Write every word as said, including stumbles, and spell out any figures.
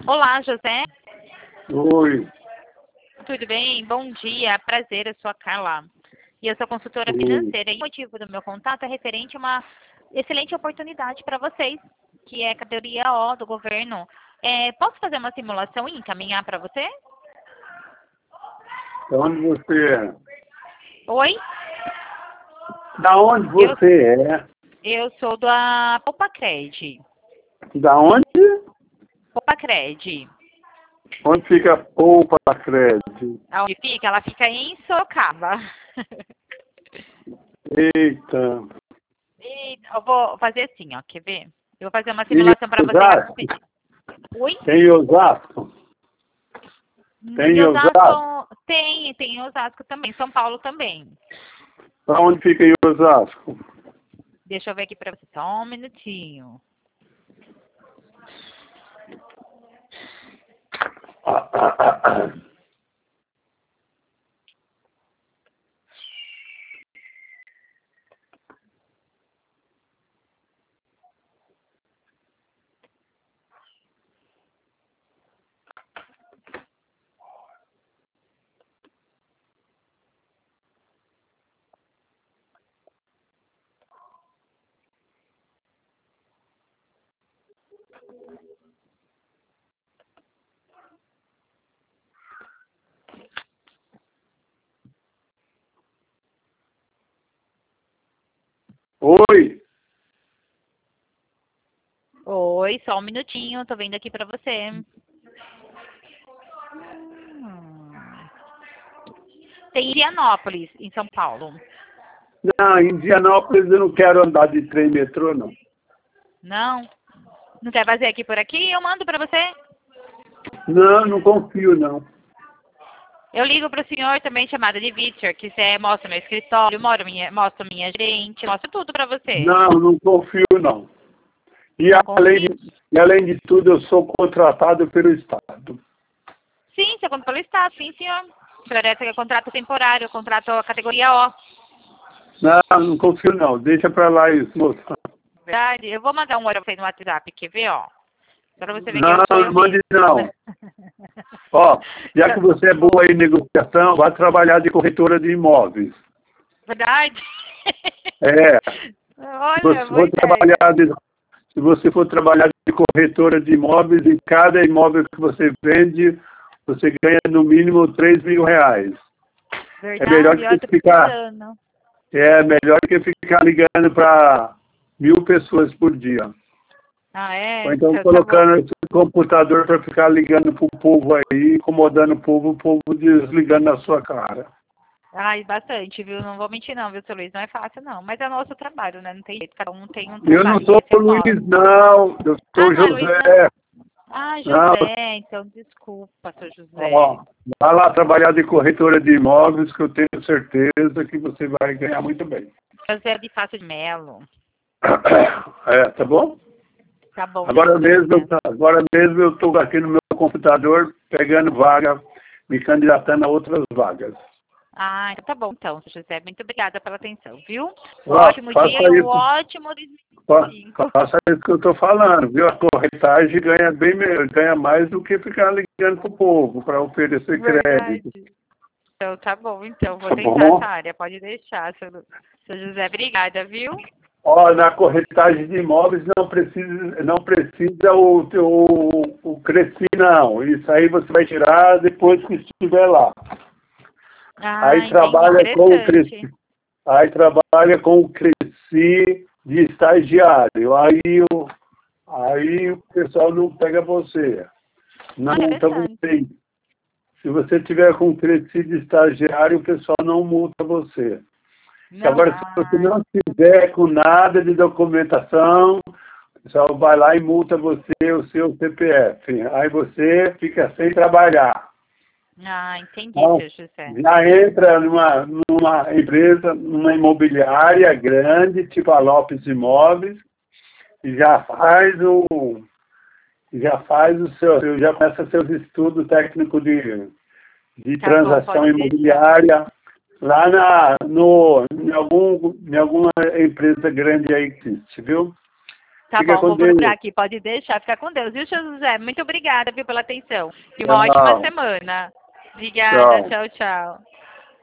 Olá, José. Oi. Tudo bem? Bom dia. Prazer, eu sou a Carla. E eu sou consultora Oi. financeira. E o motivo do meu contato é referente a uma excelente oportunidade para vocês, que é a categoria O do governo. É, posso fazer uma simulação e encaminhar para você? Da onde você é? Oi? Da onde você é? Eu sou da Popacred. Da onde? Popacred. Onde fica a Poupa Crédito? Onde fica? Ela fica em Sorocaba. Eita. E eu vou fazer assim, ó. Quer ver? Eu vou fazer uma E simulação para você Osasco? rapidinho. Oi? Tem em Osasco? Tem Em em Osasco? Osasco tem, tem em Osasco também, São Paulo também. Pra onde fica em Osasco? Deixa eu ver aqui pra você, só um minutinho. Ah, ah, ah, ah. Oi. Oi, só um minutinho, tô vendo aqui pra você. Hum. Tem Indianópolis, em São Paulo. Não, em Indianópolis eu não quero andar de trem metrô, não. Não? Não quer fazer aqui por aqui? Eu mando pra você. Não, não confio, não. Eu ligo pro senhor também, chamada de Victor, que você mostra meu escritório, mostra minha, mostra minha gerente, mostra tudo pra você. Não, não confio, não. E Não além, confio. de, e além de tudo, eu sou contratado pelo Estado. Sim, você compra pelo Estado, sim, senhor. Parece que é contrato temporário, contrato categoria O. Não, não confio, não. Deixa pra lá isso, moça. Verdade? Eu vou mandar um oi pra você no WhatsApp, quer ver, ó? Pra você ver que Não, eu sou eu não mande mesmo. não. Ó, já que você é boa em negociação, vai trabalhar de corretora de imóveis. Verdade? É. Se Olha, você boa for ideia. trabalhar de, se você for trabalhar de corretora de imóveis, em cada imóvel que você vende, você ganha no mínimo três mil reais. É melhor Verdade, que ó, eu você tô ficar, precisando. é melhor que ficar ligando para mil pessoas por dia. Ah, Ou é? então Então tá bom. colocando esse computador para ficar ligando pro povo aí, incomodando o povo, o povo desligando na sua cara. Ai, bastante, viu? Não vou mentir não, viu, seu Luiz? Não é fácil, não. Mas é nosso trabalho, né? Não tem jeito. Cada um tem um Eu não trabalho. E sou esse é o o nosso. Luiz, não. Eu Ah, sou o não é Luiz, não? José. Ah, Não, José. Então, desculpa, seu José. ó, vai lá trabalhar de corretora de imóveis, que eu tenho certeza que você vai ganhar muito bem. José de Fácil de Melo. É, tá bom? Tá bom, então, Agora seu mesmo, José. agora mesmo eu estou aqui no meu computador pegando vaga, me candidatando a outras vagas. Ah, então tá bom, então, seu José. Muito obrigada pela atenção, viu? Um Ó, ótimo dia faça e um isso. ótimo Fa- dois mil e vinte e cinco. Faça isso que eu estou falando, viu? A corretagem ganha bem me- ganha mais do que ficar ligando para o povo para oferecer Verdade. crédito. Então tá bom, então. Vou Tá tentar essa bom? área. Pode deixar, seu, seu José. Obrigada, viu? Ó, na corretagem de imóveis não precisa, não precisa o, o, o Cresci, não. Isso aí você vai tirar depois que estiver lá. Ah, Aí entendi. trabalha com o Cresci, Interessante. aí trabalha com o Cresci de estagiário. Aí o, aí o pessoal não pega você. Não Ah, multa interessante. você. Se você tiver com Cresci de estagiário, o pessoal não multa você. Não, Agora, se você ah, não tiver com nada de documentação, o pessoal vai lá e multa você o seu C P F. Aí você fica sem trabalhar. ah, entendi, Então, seu José. já entra numa, numa empresa, numa imobiliária grande, tipo a Lopes Imóveis, e já faz o, já faz o seu, já começa seus estudos técnicos de, de Tá bom, transação pode deixar. imobiliária lá na, no, em, algum, em alguma empresa grande aí que existe, viu? Tá Fica bom, com vou Deus. procurar aqui. Pode deixar, fica com Deus. Viu, seu José? Muito obrigada, viu, pela atenção. E uma Tchau. ótima semana. Obrigada, Tchau. tchau, tchau.